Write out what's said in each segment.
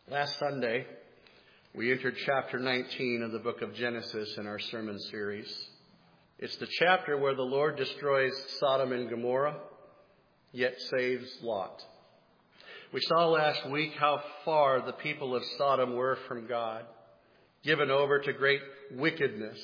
Last Sunday, we entered chapter 19 of the book of Genesis in our sermon series. It's the chapter where the Lord destroys Sodom and Gomorrah, yet saves Lot. We saw last week how far the people of Sodom were from God, given over to great wickedness.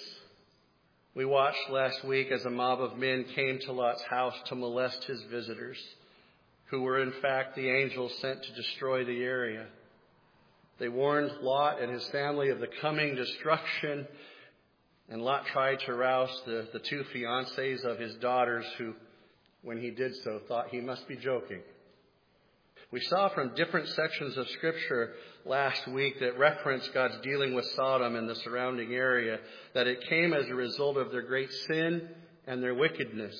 We watched last week as a mob of men came to Lot's house to molest his visitors, who were in fact the angels sent to destroy the area. They warned Lot and his family of the coming destruction, and Lot tried to rouse the two fiancés of his daughters who, when he did so, thought he must be joking. We saw from different sections of Scripture last week that reference God's dealing with Sodom and the surrounding area, that it came as a result of their great sin and their wickedness.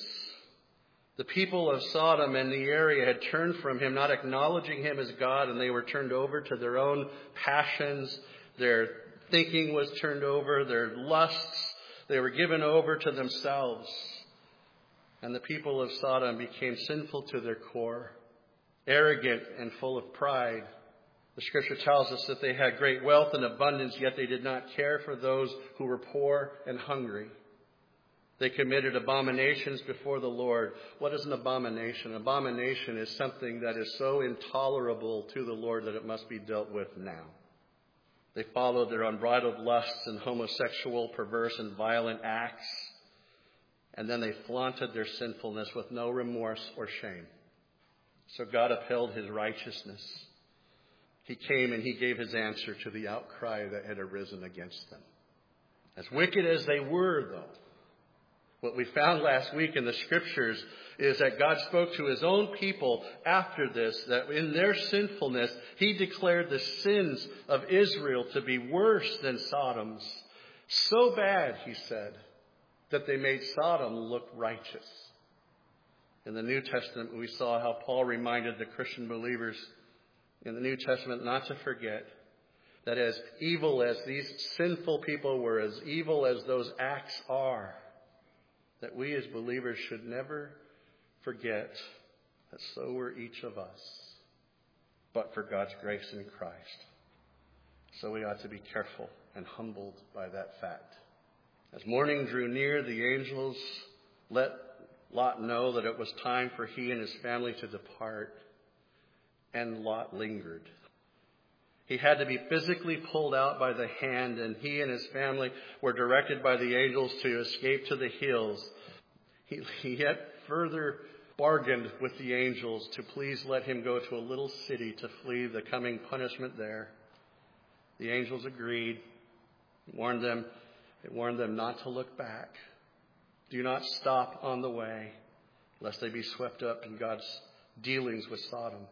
The people of Sodom and the area had turned from him, not acknowledging him as God, and they were turned over to their own passions. Their thinking was turned over, their lusts. They were given over to themselves. And the people of Sodom became sinful to their core, arrogant and full of pride. The Scripture tells us that they had great wealth and abundance, yet they did not care for those who were poor and hungry. They committed abominations before the Lord. What is an abomination? An abomination is something that is so intolerable to the Lord that it must be dealt with now. They followed their unbridled lusts and homosexual, perverse, and violent acts. And then they flaunted their sinfulness with no remorse or shame. So God upheld his righteousness. He came and he gave his answer to the outcry that had arisen against them. As wicked as they were, though, what we found last week in the Scriptures is that God spoke to his own people after this, that in their sinfulness, he declared the sins of Israel to be worse than Sodom's. So bad, he said, that they made Sodom look righteous. In the New Testament, we saw how Paul reminded the Christian believers in the New Testament not to forget that as evil as these sinful people were, as evil as those acts are, that we as believers should never forget that so were each of us, but for God's grace in Christ. So we ought to be careful and humbled by that fact. As morning drew near, the angels let Lot know that it was time for he and his family to depart, and Lot lingered. He had to be physically pulled out by the hand, and he and his family were directed by the angels to escape to the hills. He yet further bargained with the angels to please let him go to a little city to flee the coming punishment there. The angels agreed. It warned them not to look back. Do not stop on the way, lest they be swept up in God's dealings with Sodom.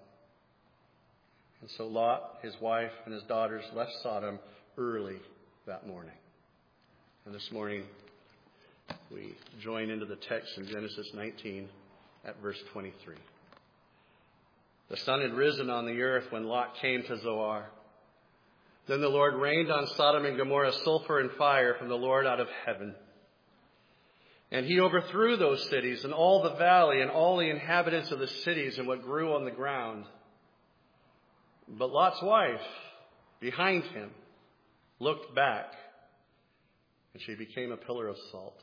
And so Lot, his wife, and his daughters left Sodom early that morning. And this morning, we join into the text in Genesis 19 at verse 23. The sun had risen on the earth when Lot came to Zoar. Then the Lord rained on Sodom and Gomorrah sulfur and fire from the Lord out of heaven. And he overthrew those cities and all the valley and all the inhabitants of the cities and what grew on the ground. But Lot's wife, behind him, looked back, and she became a pillar of salt.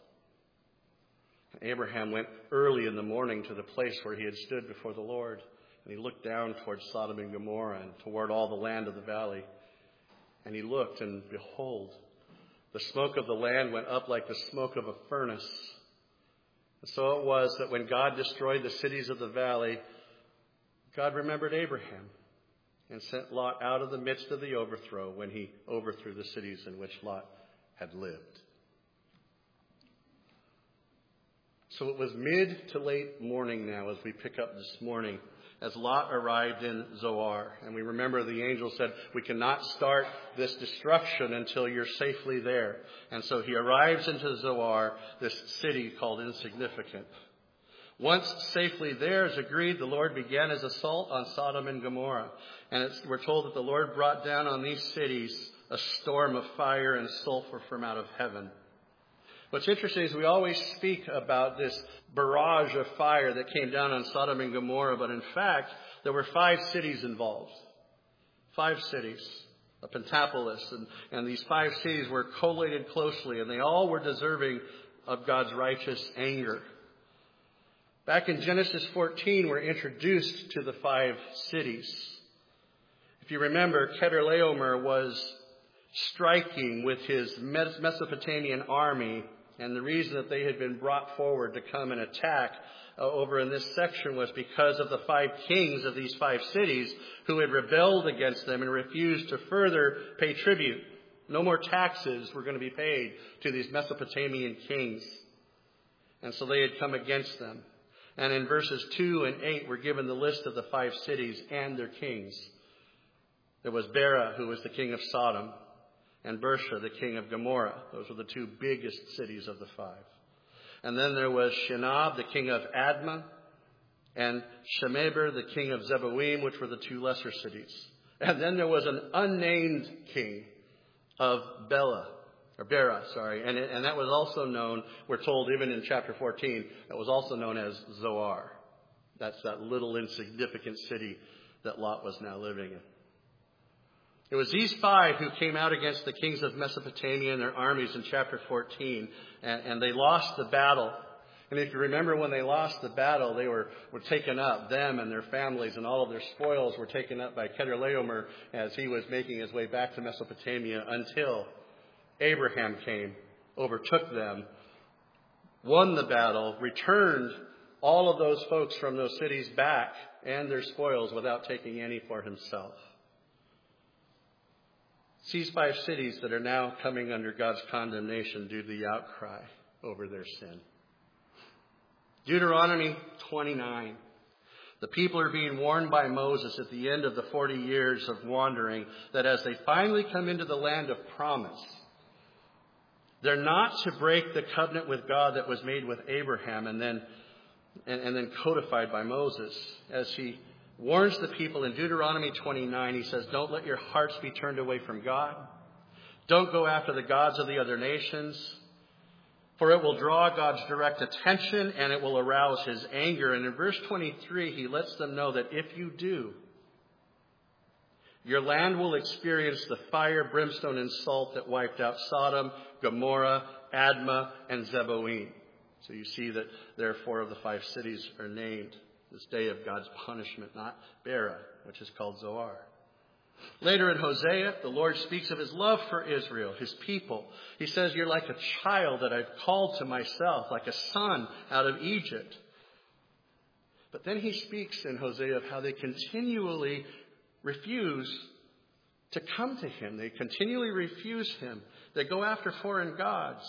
And Abraham went early in the morning to the place where he had stood before the Lord, and he looked down toward Sodom and Gomorrah and toward all the land of the valley. And he looked, and behold, the smoke of the land went up like the smoke of a furnace. And so it was that when God destroyed the cities of the valley, God remembered Abraham and sent Lot out of the midst of the overthrow when he overthrew the cities in which Lot had lived. So it was mid to late morning now as we pick up this morning, as Lot arrived in Zoar. And we remember the angel said, we cannot start this destruction until you're safely there. And so he arrives into Zoar, this city called Insignificant. Once safely there, as agreed, the Lord began his assault on Sodom and Gomorrah. And we're told that the Lord brought down on these cities a storm of fire and sulfur from out of heaven. What's interesting is we always speak about this barrage of fire that came down on Sodom and Gomorrah, but in fact, there were 5 cities involved. 5 cities, a pentapolis, and these 5 cities were collated closely, and they all were deserving of God's righteous anger. Back in Genesis 14, we're introduced to the 5 cities. If you remember, Chedorlaomer was striking with his Mesopotamian army, and the reason that they had been brought forward to come and attack over in this section was because of the 5 kings of these 5 cities who had rebelled against them and refused to further pay tribute. No more taxes were going to be paid to these Mesopotamian kings. And so they had come against them. And in verses 2 and 8, we're given the list of the 5 cities and their kings. There was Bera, who was the king of Sodom, and Bersha, the king of Gomorrah. Those were the 2 biggest cities of the 5. And then there was Shinab, the king of Admah, and Shemeber, the king of Zeboim, which were the 2 lesser cities. And then there was an unnamed king of Bera, and that was also known, we're told even in chapter 14, that was also known as Zoar. That's that little insignificant city that Lot was now living in. It was these 5 who came out against the kings of Mesopotamia and their armies in chapter 14, and they lost the battle. And if you remember, when they lost the battle, they were taken up, them and their families, and all of their spoils were taken up by Chedorlaomer as he was making his way back to Mesopotamia, until Abraham came, overtook them, won the battle, returned all of those folks from those cities back and their spoils without taking any for himself. It's these 5 cities that are now coming under God's condemnation due to the outcry over their sin. Deuteronomy 29. The people are being warned by Moses at the end of the 40 years of wandering that as they finally come into the land of promise, they're not to break the covenant with God that was made with Abraham and then codified by Moses. As he warns the people in Deuteronomy 29, he says, don't let your hearts be turned away from God. Don't go after the gods of the other nations, for it will draw God's direct attention and it will arouse his anger. And in verse 23, he lets them know that if you do, your land will experience the fire, brimstone, and salt that wiped out Sodom, Gomorrah, Admah, and Zeboim. So you see that there 4 of the 5 cities are named this day of God's punishment, not Bera, which is called Zoar. Later in Hosea, the Lord speaks of his love for Israel, his people. He says, you're like a child that I've called to myself, like a son out of Egypt. But then he speaks in Hosea of how they continually refuse to come to him. They continually refuse him. They go after foreign gods.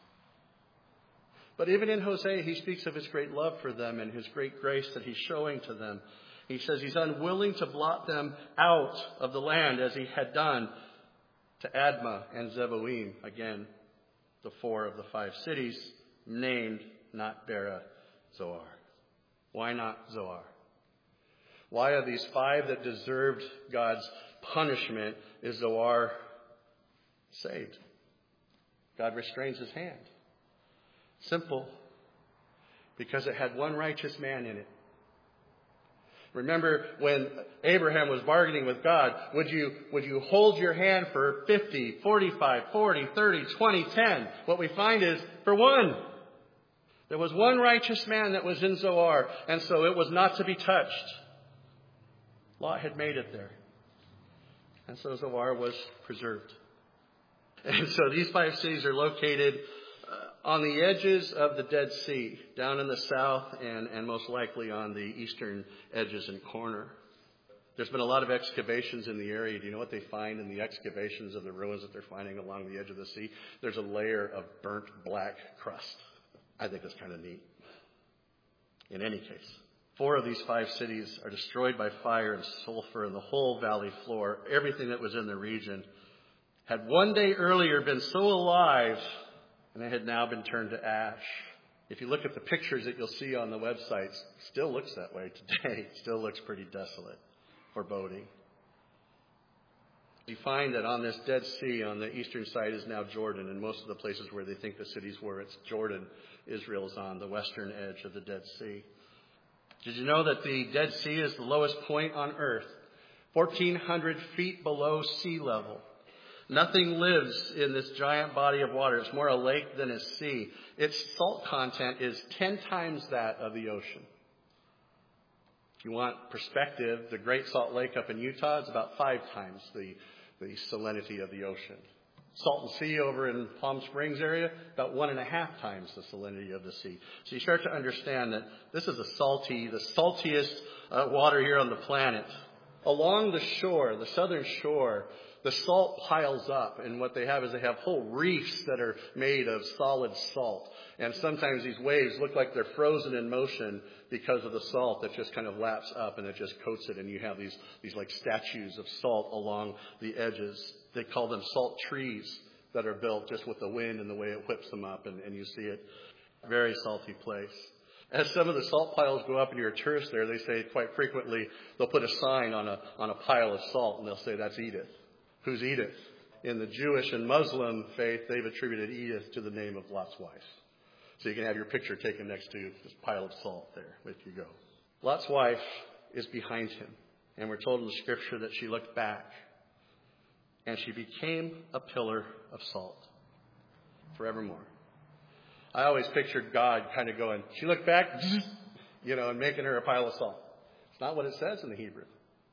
But even in Hosea, he speaks of his great love for them and his great grace that he's showing to them. He says he's unwilling to blot them out of the land as he had done to Admah and Zeboim. Again, the 4 of the 5 cities named, not Bera, Zoar. Why not Zoar? Why of these 5 that deserved God's punishment is Zoar saved? God restrains his hand. Simple. Because it had one righteous man in it. Remember when Abraham was bargaining with God, would you hold your hand for 50, 45, 40, 30, 20, 10? What we find is for 1. There was one righteous man that was in Zoar, and so it was not to be touched. Lot had made it there. And so Zoar was preserved. And so these 5 cities are located on the edges of the Dead Sea, down in the south and most likely on the eastern edges and corner. There's been a lot of excavations in the area. Do you know what they find in the excavations of the ruins that they're finding along the edge of the sea? There's a layer of burnt black crust. I think that's kind of neat. In any case, 4 of these 5 cities are destroyed by fire and sulfur, and the whole valley floor, everything that was in the region, had one day earlier been so alive, and it had now been turned to ash. If you look at the pictures that you'll see on the websites, it still looks that way today. It still looks pretty desolate, foreboding. You find that on this Dead Sea, on the eastern side is now Jordan, and most of the places where they think the cities were, it's Jordan. Israel's on the western edge of the Dead Sea. Did you know that the Dead Sea is the lowest point on earth 1,400 feet below sea level. Nothing lives in this giant body of water. It's more a lake than a sea. Its salt content is 10 times that of the ocean. If you want perspective, the Great Salt Lake up in Utah is about 5 times the salinity of the ocean. Salton Sea over in Palm Springs area, about 1.5 times the salinity of the sea. So you start to understand that this is the saltiest water here on the planet. Along the shore, the southern shore, the salt piles up, and what they have is they have whole reefs that are made of solid salt. And sometimes these waves look like they're frozen in motion because of the salt that just kind of laps up and it just coats it, and you have these like statues of salt along the edges. They call them salt trees that are built just with the wind and the way it whips them up, and you see it. Very salty place. As some of the salt piles go up and you're a tourist there, they say quite frequently they'll put a sign on a pile of salt and they'll say, that's Edith. Who's Edith? In the Jewish and Muslim faith, they've attributed Edith to the name of Lot's wife. So you can have your picture taken next to this pile of salt there if you go. Lot's wife is behind him. And we're told in the scripture that she looked back and she became a pillar of salt forevermore. I always pictured God kind of going, she looked back, and making her a pile of salt. It's not what it says in the Hebrew.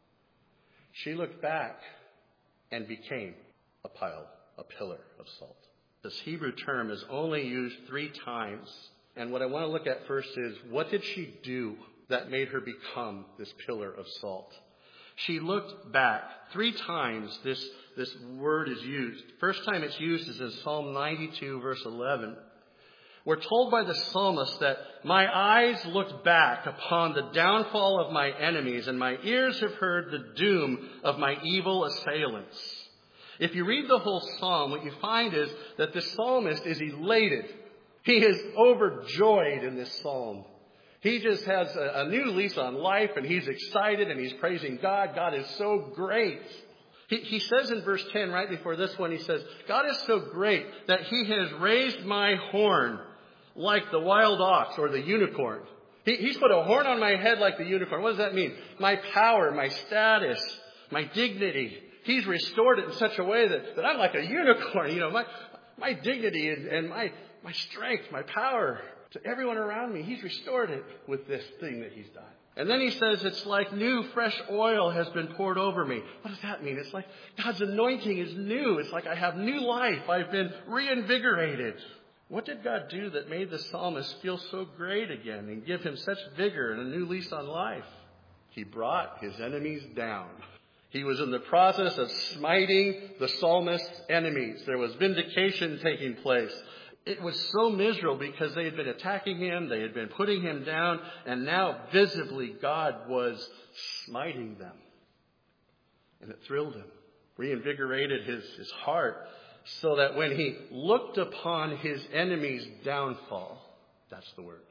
She looked back and became a pillar of salt. This Hebrew term is only used 3 times. And what I want to look at first is, what did she do that made her become this pillar of salt? She looked back. 3 times this word is used. First time it's used is in Psalm 92, verse 11. We're told by the psalmist that my eyes looked back upon the downfall of my enemies, and my ears have heard the doom of my evil assailants. If you read the whole psalm, what you find is that the psalmist is elated. He is overjoyed in this psalm. He just has a new lease on life, and he's excited, and he's praising God. God is so great. He says in verse 10, right before this one, he says, God is so great that he has raised my horn like the wild ox or the unicorn. He's put a horn on my head like the unicorn. What does that mean? My power, my status, my dignity. He's restored it in such a way that I'm like a unicorn. My dignity and my strength, my power to everyone around me. He's restored it with this thing that he's done. And then he says, it's like new fresh oil has been poured over me. What does that mean? It's like God's anointing is new. It's like I have new life. I've been reinvigorated. What did God do that made the psalmist feel so great again and give him such vigor and a new lease on life? He brought his enemies down. He was in the process of smiting the psalmist's enemies. There was vindication taking place. It was so miserable because they had been attacking him, they had been putting him down, and now visibly God was smiting them. And it thrilled him, reinvigorated his heart, so that when he looked upon his enemy's downfall, that's the word.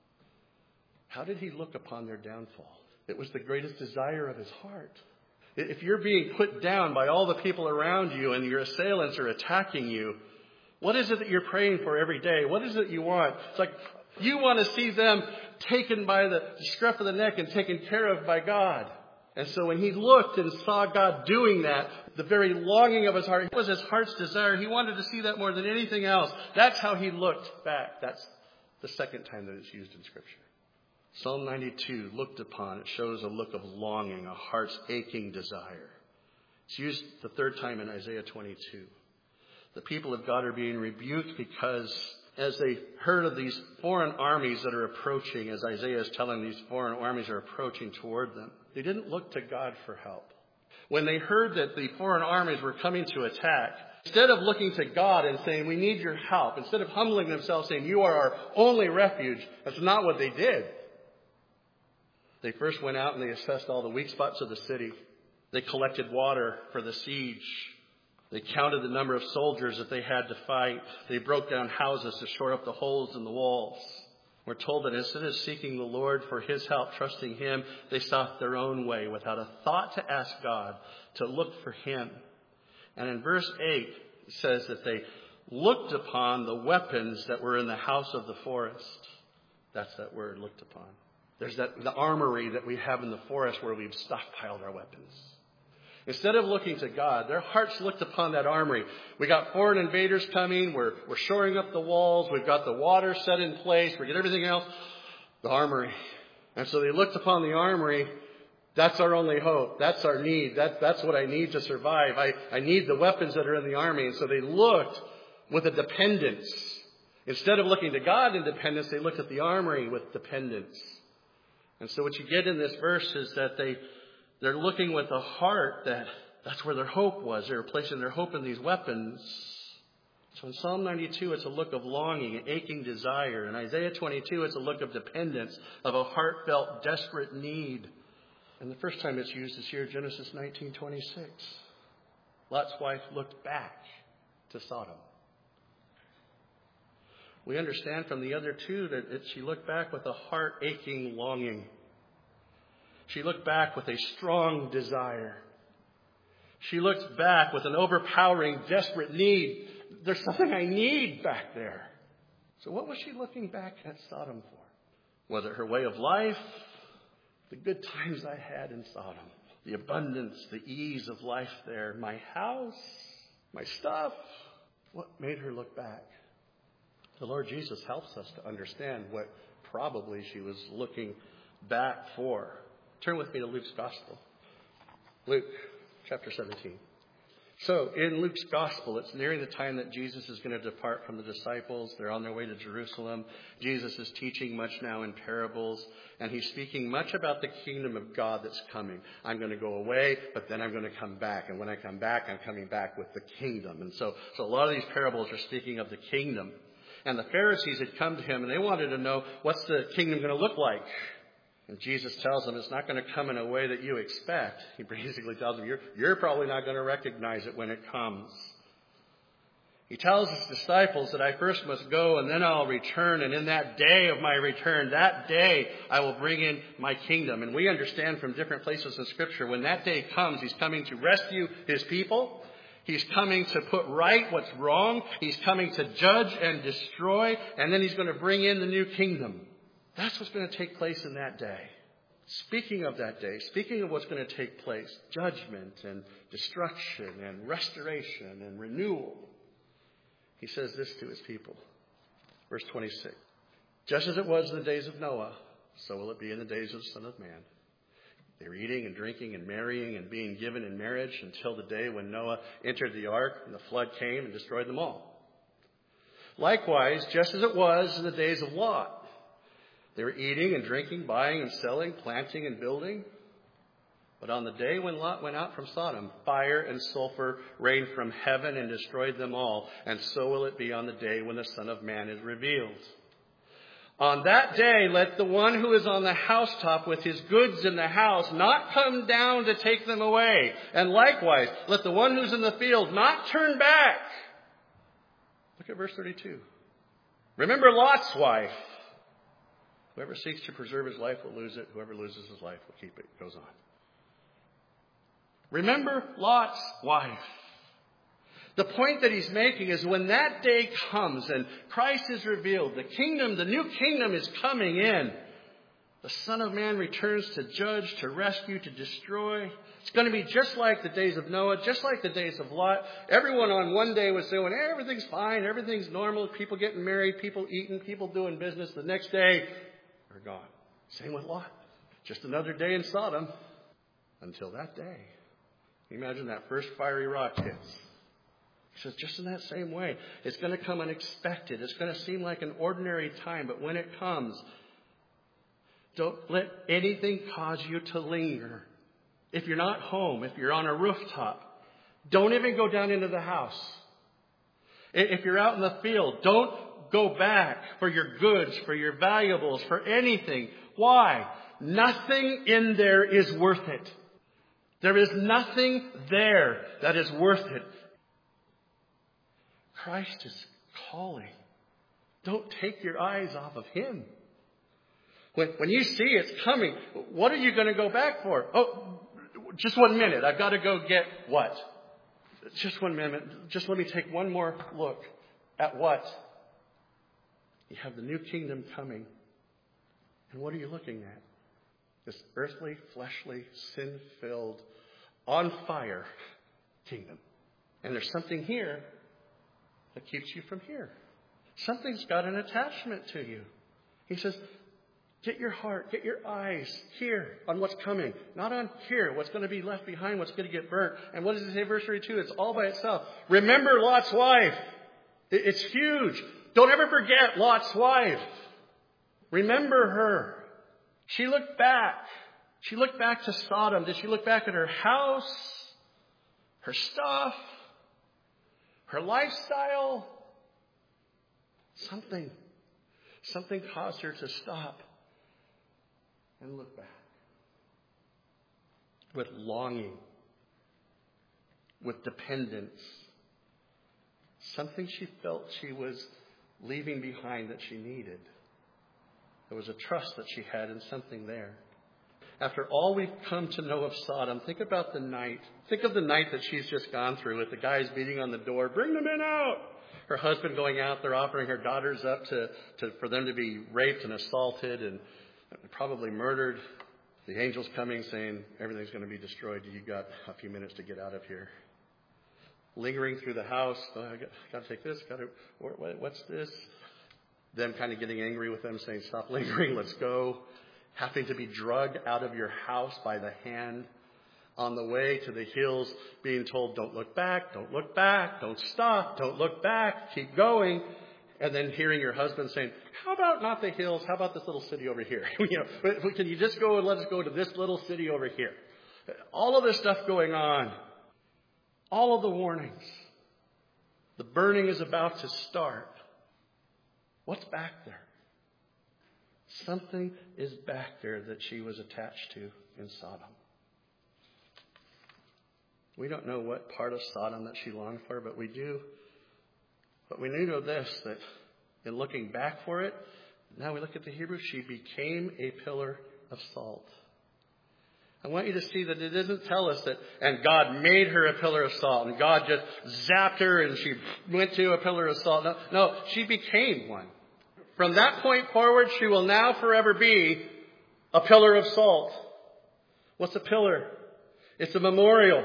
How did he look upon their downfall? It was the greatest desire of his heart. If you're being put down by all the people around you and your assailants are attacking you, what is it that you're praying for every day? What is it you want? It's like you want to see them taken by the scruff of the neck and taken care of by God. And so when he looked and saw God doing that, the very longing of his heart, it was his heart's desire. He wanted to see that more than anything else. That's how he looked back. That's the second time that it's used in Scripture. Psalm 92, looked upon, it shows a look of longing, a heart's aching desire. It's used the 3rd time in Isaiah 22. The people of God are being rebuked because as they heard of these foreign armies that are approaching, as Isaiah is telling, these foreign armies are approaching toward them, they didn't look to God for help. When they heard that the foreign armies were coming to attack, instead of looking to God and saying, we need your help, instead of humbling themselves saying, you are our only refuge, that's not what they did. They first went out and they assessed all the weak spots of the city. They collected water for the siege. They counted the number of soldiers that they had to fight. They broke down houses to shore up the holes in the walls. We're told that instead of seeking the Lord for his help, trusting him, they sought their own way without a thought to ask God to look for him. And in verse 8, it says that they looked upon the weapons that were in the house of the forest. That's that word, looked upon. There's the armory that we have in the forest where we've stockpiled our weapons. Instead of looking to God, their hearts looked upon that armory. We got foreign invaders coming. We're shoring up the walls. We've got the water set in place. We get everything else. The armory. And so they looked upon the armory. That's our only hope. That's our need. That's what I need to survive. I need the weapons that are in the army. And so they looked with a dependence. Instead of looking to God in dependence, they looked at the armory with dependence. And so what you get in this verse is that they're looking with a heart that's where their hope was. They were placing their hope in these weapons. So in Psalm 92, it's a look of longing, an aching desire. In Isaiah 22, it's a look of dependence, of a heartfelt, desperate need. And the first time it's used is here, Genesis 19:26. Lot's wife looked back to Sodom. We understand from the other two that she looked back with a heart-aching longing. She looked back with a strong desire. She looked back with an overpowering, desperate need. There's something I need back there. So what was she looking back at Sodom for? Was it her way of life? The good times I had in Sodom. The abundance, the ease of life there. My house, my stuff. What made her look back? The Lord Jesus helps us to understand what probably she was looking back for. Turn with me to Luke's Gospel. Luke chapter 17. So in Luke's Gospel, it's nearing the time that Jesus is going to depart from the disciples. They're on their way to Jerusalem. Jesus is teaching much now in parables, and he's speaking much about the kingdom of God that's coming. I'm going to go away, but then I'm going to come back. And when I come back, I'm coming back with the kingdom. And so a lot of these parables are speaking of the kingdom. And the Pharisees had come to him, and they wanted to know, what's the kingdom going to look like? And Jesus tells them it's not going to come in a way that you expect. He basically tells them, you're probably not going to recognize it when it comes. He tells his disciples that I first must go and then I'll return. And in that day of my return, that day I will bring in my kingdom. And we understand from different places in Scripture, when that day comes, he's coming to rescue his people. He's coming to put right what's wrong. He's coming to judge and destroy. And then he's going to bring in the new kingdom. That's what's going to take place in that day. Speaking of that day, speaking of what's going to take place, judgment and destruction and restoration and renewal, he says this to his people. Verse 26. Just as it was in the days of Noah, so will it be in the days of the Son of Man. They were eating and drinking and marrying and being given in marriage until the day when Noah entered the ark and the flood came and destroyed them all. Likewise, just as it was in the days of Lot, they were eating and drinking, buying and selling, planting and building. But on the day when Lot went out from Sodom, fire and sulfur rained from heaven and destroyed them all. And so will it be on the day when the Son of Man is revealed. On that day, let the one who is on the housetop with his goods in the house not come down to take them away. And likewise, let the one who's in the field not turn back. Look at verse 32. Remember Lot's wife. Whoever seeks to preserve his life will lose it. Whoever loses his life will keep it. It goes on. Remember Lot's wife. The point that he's making is when that day comes and Christ is revealed, the kingdom, the new kingdom is coming in. The Son of Man returns to judge, to rescue, to destroy. It's going to be just like the days of Noah, just like the days of Lot. Everyone on one day was saying, everything's fine, everything's normal, people getting married, people eating, people doing business. The next day, they're gone. Same with Lot. Just another day in Sodom until that day. Can you imagine that first fiery rock hits? He says, just in that same way, it's going to come unexpected. It's going to seem like an ordinary time, but when it comes, don't let anything cause you to linger. If you're not home, if you're on a rooftop, don't even go down into the house. If you're out in the field, don't go back for your goods, for your valuables, for anything. Why? Nothing in there is worth it. There is nothing there that is worth it. Christ is calling. Don't take your eyes off of him. When you see it's coming, what are you going to go back for? Oh, just 1 minute. I've got to go get what? Just 1 minute. Just let me take one more look at what? You have the new kingdom coming. And what are you looking at? This earthly, fleshly, sin-filled, on fire kingdom. And there's something here that keeps you from here. Something's got an attachment to you. He says, get your heart, get your eyes here on what's coming. Not on here, what's going to be left behind, what's going to get burnt. And what does it say, verse 32? It's all by itself. Remember Lot's wife. It's huge. Don't ever forget Lot's wife. Remember her. She looked back. She looked back to Sodom. Did she look back at her house, her stuff, her lifestyle? Something caused her to stop and look back with longing, with dependence. Something she felt she was leaving behind that she needed. There was a trust that she had in something there. After all we've come to know of Sodom, think about the night. Think of the night that she's just gone through with the guys beating on the door. Bring the men out. Her husband going out there offering her daughters up for them to be raped and assaulted and probably murdered. The angels coming saying everything's going to be destroyed. You got a few minutes to get out of here. Lingering through the house. Oh, I got to take this. What's this? Them kind of getting angry with them saying, stop lingering. Let's go. Having to be drugged out of your house by the hand. On the way to the hills, being told, don't look back, don't stop, don't look back, keep going. And then hearing your husband saying, how about not the hills, how about this little city over here? Can you just go and let us go to this little city over here? All of this stuff going on. All of the warnings. The burning is about to start. What's back there? Something is back there that she was attached to in Sodom. We don't know what part of Sodom that she longed for, but we do. But we do know this, that in looking back for it, now we look at the Hebrew, she became a pillar of salt. I want you to see that it doesn't tell us that, and God made her a pillar of salt, and God just zapped her and she went to a pillar of salt. No, she became one. From that point forward, she will now forever be a pillar of salt. What's a pillar? It's a memorial.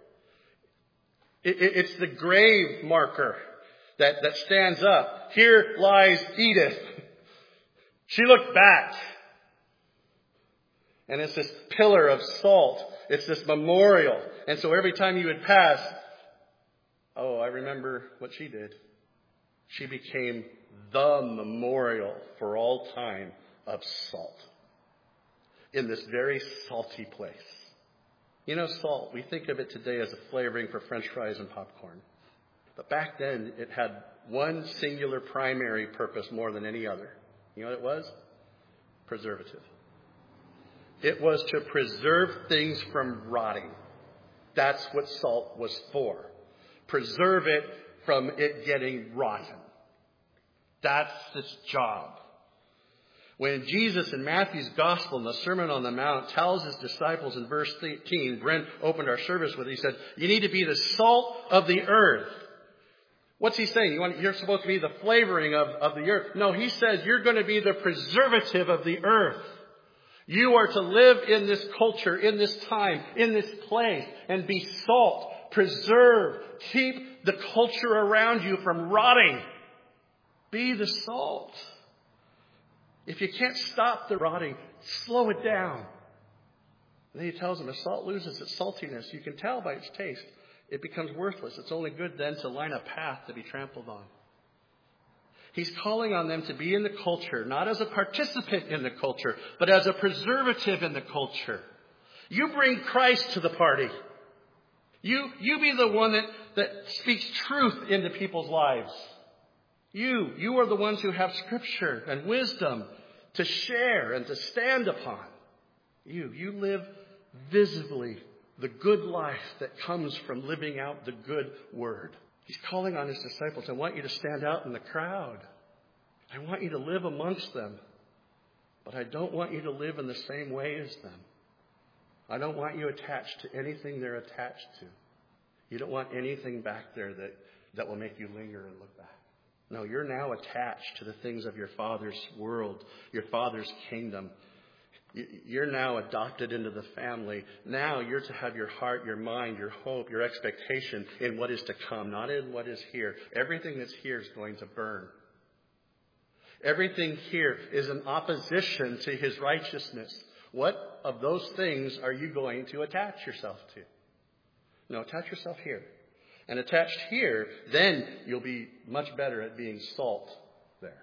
It's the grave marker that stands up. Here lies Edith. She looked back. And it's this pillar of salt. It's this memorial. And so every time you would pass, oh, I remember what she did. She became the memorial for all time of salt. In this very salty place. You know, salt, we think of it today as a flavoring for French fries and popcorn. But back then, it had one singular primary purpose more than any other. You know what it was? Preservative. It was to preserve things from rotting. That's what salt was for. Preserve it from it getting rotten. That's its job. When Jesus in Matthew's Gospel in the Sermon on the Mount tells his disciples in verse 18, Brent opened our service with, he said, you need to be the salt of the earth. What's he saying? You're supposed to be the flavoring of the earth. No, he says you're going to be the preservative of the earth. You are to live in this culture, in this time, in this place, and be salt. Preserve. Keep the culture around you from rotting. Be the salt. If you can't stop the rotting, slow it down. And then he tells them, if salt loses its saltiness, you can tell by its taste, it becomes worthless. It's only good then to line a path to be trampled on. He's calling on them to be in the culture, not as a participant in the culture, but as a preservative in the culture. You bring Christ to the party. You be the one that speaks truth into people's lives. You are the ones who have scripture and wisdom to share and to stand upon. You live visibly the good life that comes from living out the good word. He's calling on his disciples. I want you to stand out in the crowd. I want you to live amongst them. But I don't want you to live in the same way as them. I don't want you attached to anything they're attached to. You don't want anything back there that will make you linger and look back. No, you're now attached to the things of your Father's world, your Father's kingdom. You're now adopted into the family. Now you're to have your heart, your mind, your hope, your expectation in what is to come, not in what is here. Everything that's here is going to burn. Everything here is in opposition to his righteousness. What of those things are you going to attach yourself to? No, attach yourself here. And attached here, then you'll be much better at being salt there.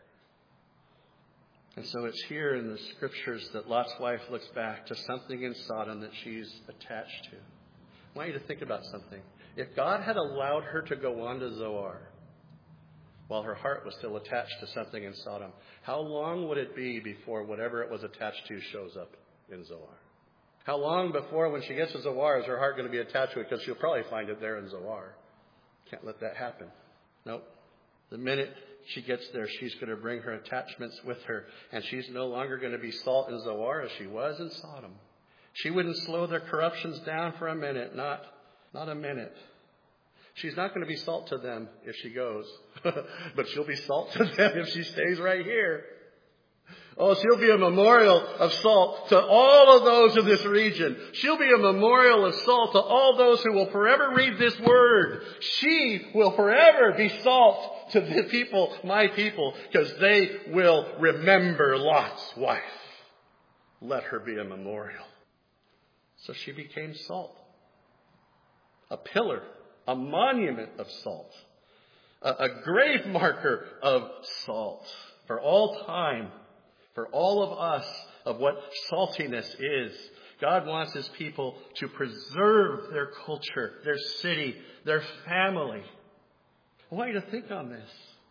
And so it's here in the scriptures that Lot's wife looks back to something in Sodom that she's attached to. I want you to think about something. If God had allowed her to go on to Zoar while her heart was still attached to something in Sodom, how long would it be before whatever it was attached to shows up in Zoar? How long before when she gets to Zoar is her heart going to be attached to it? Because she'll probably find it there in Zoar. Can't let that happen. Nope. The minute she gets there, she's going to bring her attachments with her. And she's no longer going to be salt in Zoar as she was in Sodom. She wouldn't slow their corruptions down for a minute. Not a minute. She's not going to be salt to them if she goes. But she'll be salt to them if she stays right here. Oh, she'll be a memorial of salt to all of those in this region. She'll be a memorial of salt to all those who will forever read this word. She will forever be salt to the people, my people, because they will remember Lot's wife. Let her be a memorial. So she became salt. A pillar, a monument of salt. A grave marker of salt for all time. For all of us, of what saltiness is. God wants his people to preserve their culture, their city, their family. I want you to think on this.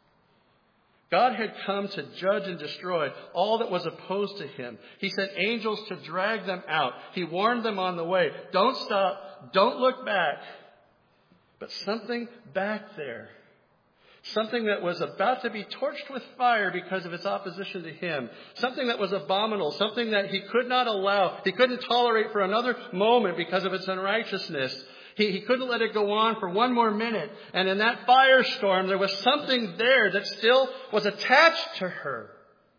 God had come to judge and destroy all that was opposed to him. He sent angels to drag them out. He warned them on the way. Don't stop. Don't look back. But something back there, something that was about to be torched with fire because of its opposition to him. Something that was abominable. Something that he could not allow. He couldn't tolerate for another moment because of its unrighteousness. He couldn't let it go on for one more minute. And in that firestorm, there was something there that still was attached to her.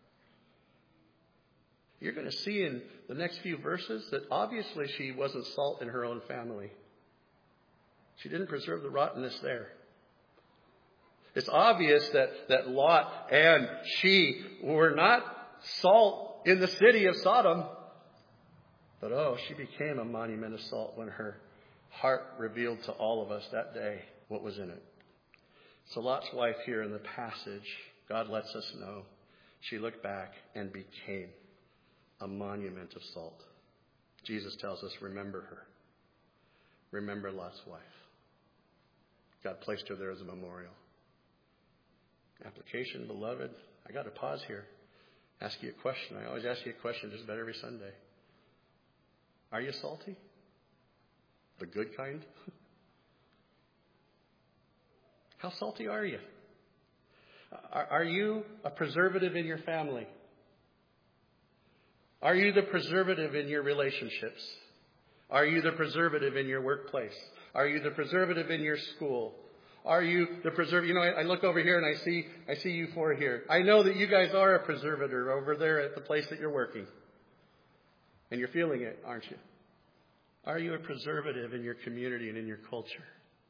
You're going to see in the next few verses that obviously she wasn't salt in her own family. She didn't preserve the rottenness there. It's obvious that Lot and she were not salt in the city of Sodom. But she became a monument of salt when her heart revealed to all of us that day what was in it. So Lot's wife here in the passage, God lets us know, she looked back and became a monument of salt. Jesus tells us, remember her. Remember Lot's wife. God placed her there as a memorial. Application, beloved. I got to pause here. Ask you a question. I always ask you a question just about every Sunday. Are you salty? The good kind? How salty are you? Are you a preservative in your family? Are you the preservative in your relationships? Are you the preservative in your workplace? Are you the preservative in your school? Are you the preservative? You know, I look over here and I see you four here. I know that you guys are a preservator over there at the place that you're working. And you're feeling it, aren't you? Are you a preservative in your community and in your culture?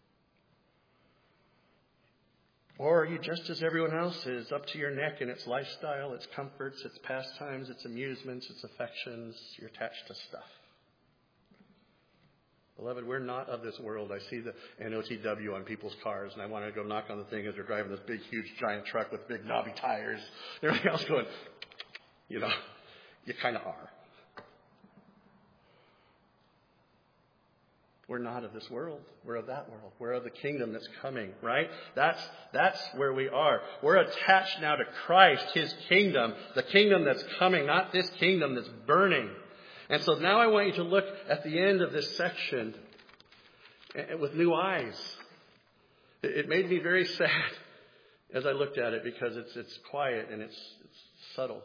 Or are you just as everyone else is, up to your neck in its lifestyle, its comforts, its pastimes, its amusements, its affections? You're attached to stuff. Beloved, we're not of this world. I see the NOTW on people's cars, and I want to go knock on the thing as they're driving this big, huge, giant truck with big knobby tires. Everything else going, you kind of are. We're not of this world. We're of that world. We're of the kingdom that's coming, right? That's where we are. We're attached now to Christ, his kingdom, the kingdom that's coming, not this kingdom that's burning. And so now I want you to look at the end of this section with new eyes. It made me very sad as I looked at it because it's quiet and it's subtle.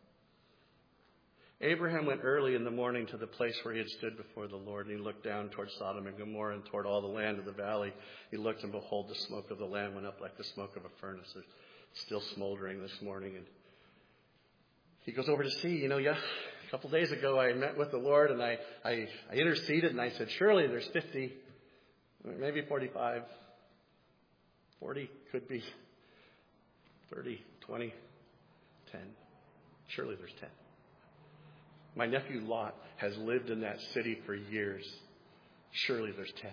Abraham went early in the morning to the place where he had stood before the Lord, and he looked down toward Sodom and Gomorrah and toward all the land of the valley. He looked, and behold, the smoke of the land went up like the smoke of a furnace. It's still smoldering this morning. And he goes over to see, couple days ago, I met with the Lord, and I interceded, and I said, surely there's 50, maybe 45, 40, could be 30, 20, 10. Surely there's 10. My nephew Lot has lived in that city for years. Surely there's 10.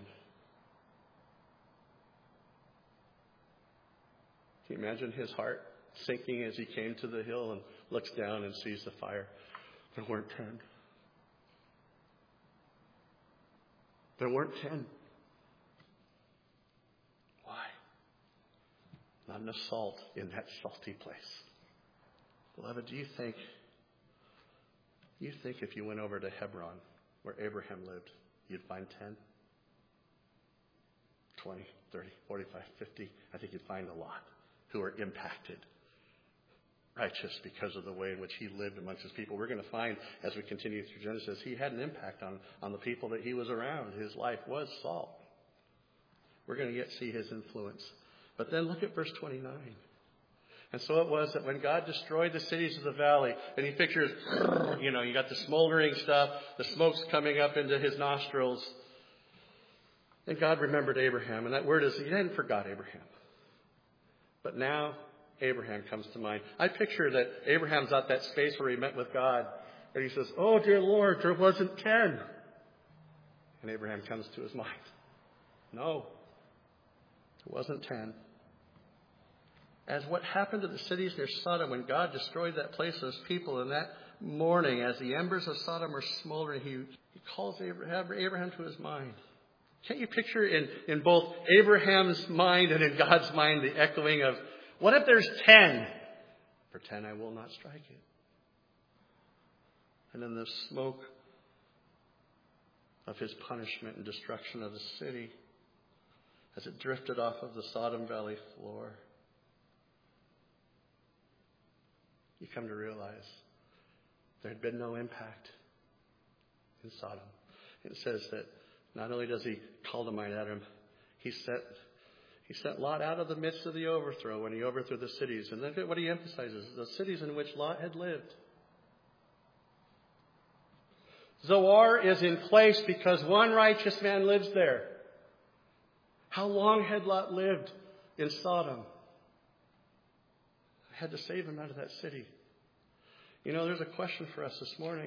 Can you imagine his heart sinking as he came to the hill and looks down and sees the fire? There weren't 10. There weren't 10. Why? Not enough salt in that salty place. Beloved, do you think if you went over to Hebron, where Abraham lived, you'd find 10, 20, 30, 45, 50? I think you'd find a lot who are impacted, righteous because of the way in which he lived amongst his people. We're going to find, as we continue through Genesis, he had an impact on the people that he was around. His life was salt. We're going to see his influence. But then look at verse 29. And so it was that when God destroyed the cities of the valley, and he pictures, you got the smoldering stuff, the smoke's coming up into his nostrils. And God remembered Abraham. And that word is, he hadn't forgot Abraham. But now Abraham comes to mind. I picture that Abraham's at that space where he met with God. And he says, oh, dear Lord, there wasn't 10. And Abraham comes to his mind. No, it wasn't 10. As what happened to the cities near Sodom when God destroyed that place and those people, and that morning, as the embers of Sodom were smoldering, he calls Abraham to his mind. Can't you picture in both Abraham's mind and in God's mind the echoing of, what if there's 10? For 10 I will not strike it. And then the smoke of his punishment and destruction of the city as it drifted off of the Sodom Valley floor. You come to realize there had been no impact in Sodom. It says that not only does he call to mind Adam, he sent Lot out of the midst of the overthrow when he overthrew the cities. And look at what he emphasizes, the cities in which Lot had lived. Zoar is in place because one righteous man lives there. How long had Lot lived in Sodom? Had to save him out of that city. There's a question for us this morning.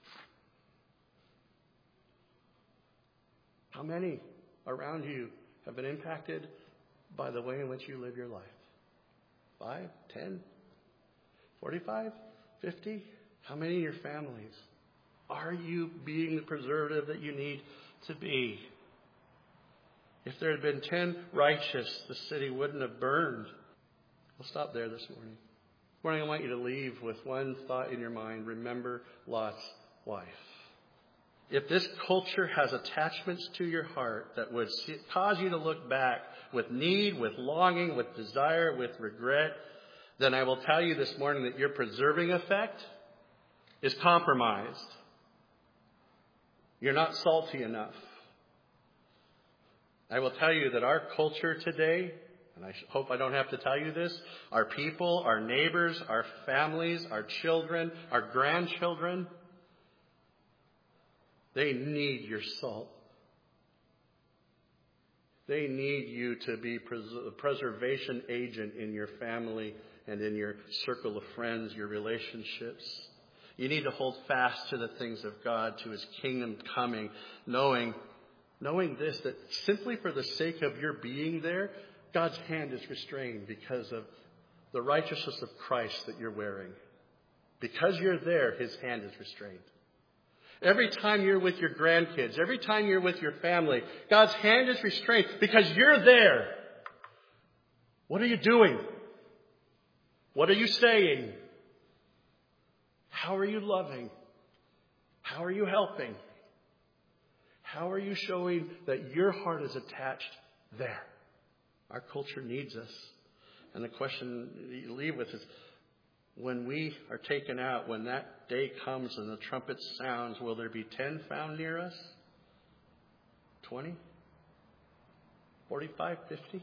How many around you have been impacted by the way in which you live your life? 5, 10, 45, 50? How many of your families? Are you being the preservative that you need to be? If there had been 10 righteous, the city wouldn't have burned. We'll stop there this morning. This morning I want you to leave with one thought in your mind. Remember Lot's wife. If this culture has attachments to your heart that would cause you to look back with need, with longing, with desire, with regret, then I will tell you this morning that your preserving effect is compromised. You're not salty enough. I will tell you that our culture today, and I hope I don't have to tell you this, our people, our neighbors, our families, our children, our grandchildren, they need your salt. They need you to be a preservation agent in your family and in your circle of friends, your relationships. You need to hold fast to the things of God, to his kingdom coming, knowing this, that simply for the sake of your being there, God's hand is restrained because of the righteousness of Christ that you're wearing. Because you're there, his hand is restrained. Every time you're with your grandkids, every time you're with your family, God's hand is restrained because you're there. What are you doing? What are you saying? How are you loving? How are you helping? How are you showing that your heart is attached there? Our culture needs us. And the question you leave with is, when we are taken out, when that day comes and the trumpet sounds, will there be 10 found near us? 20? 45? 50?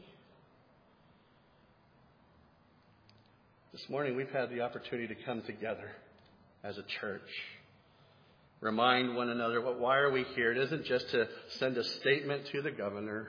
This morning we've had the opportunity to come together as a church. Remind one another, why are we here? It isn't just to send a statement to the governor.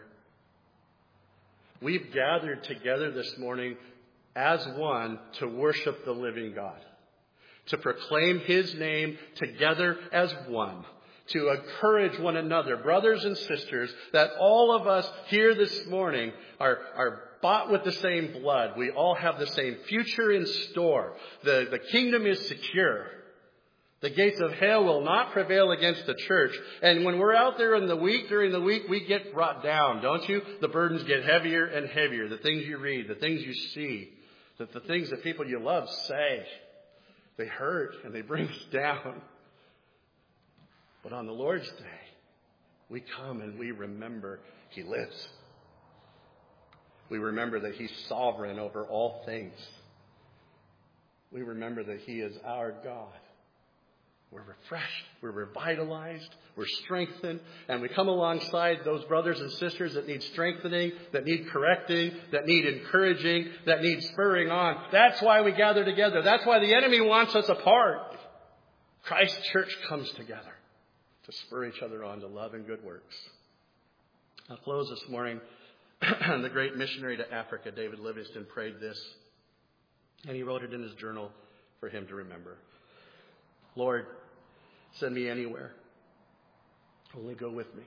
We've gathered together this morning as one to worship the living God, to proclaim his name together as one, to encourage one another, brothers and sisters, that all of us here this morning are bought with the same blood. We all have the same future in store. The kingdom is secure. The gates of hell will not prevail against the church. And when we're out there during the week, we get brought down, don't you? The burdens get heavier and heavier. The things you read, the things you see, the things that people you love say, they hurt and they bring us down. But on the Lord's day, we come and we remember he lives. We remember that he's sovereign over all things. We remember that he is our God. We're refreshed, we're revitalized, we're strengthened, and we come alongside those brothers and sisters that need strengthening, that need correcting, that need encouraging, that need spurring on. That's why we gather together. That's why the enemy wants us apart. Christ's church comes together to spur each other on to love and good works. I'll close this morning. The great missionary to Africa, David Livingstone, prayed this, and he wrote it in his journal for him to remember. Lord, send me anywhere. Only go with me.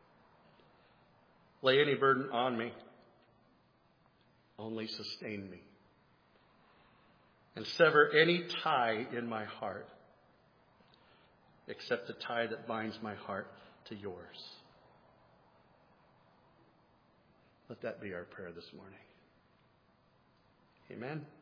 Lay any burden on me. Only sustain me. And sever any tie in my heart, except the tie that binds my heart to yours. Let that be our prayer this morning. Amen.